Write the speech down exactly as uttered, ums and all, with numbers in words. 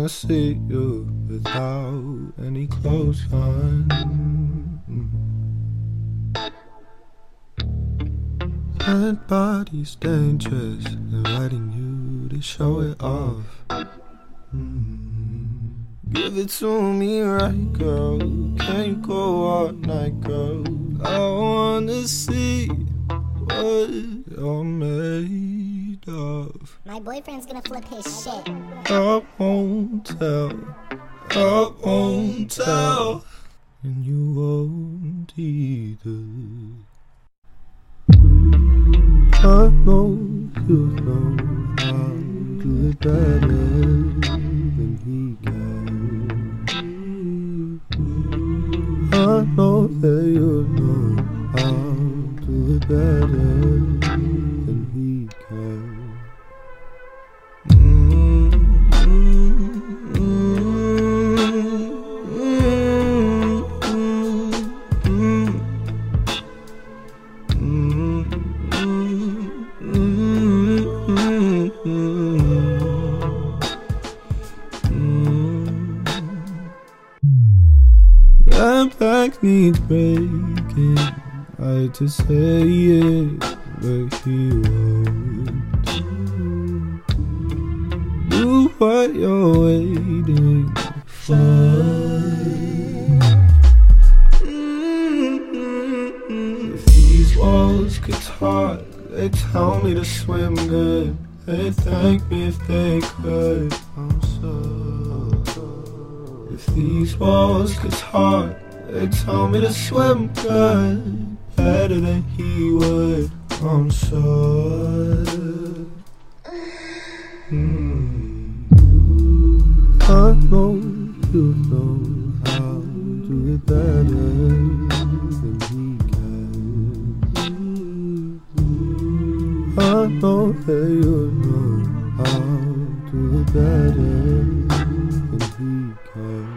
wanna see you without any clothes on. That body's dangerous, inviting you to show it off. Mm. Give it to me right, girl. Can you go all night, girl? I wanna see what you're made of. My boyfriend's gonna flip his shit. I won't tell, I won't tell, and you won't either. I know you know how to do it better than he can. I know that you know how to do it better than he can. That back needs breaking. I hate to say it, but he won't. Do what you're waiting for. Mm-hmm. If these walls could talk, they tell me to swim good. They thank me if they could. I'm so. If these walls could talk, they tell me to swim good, better than he would. I'm sure. Mm. I know you know how to do it better than he can. I know that you know how to do it better than he can.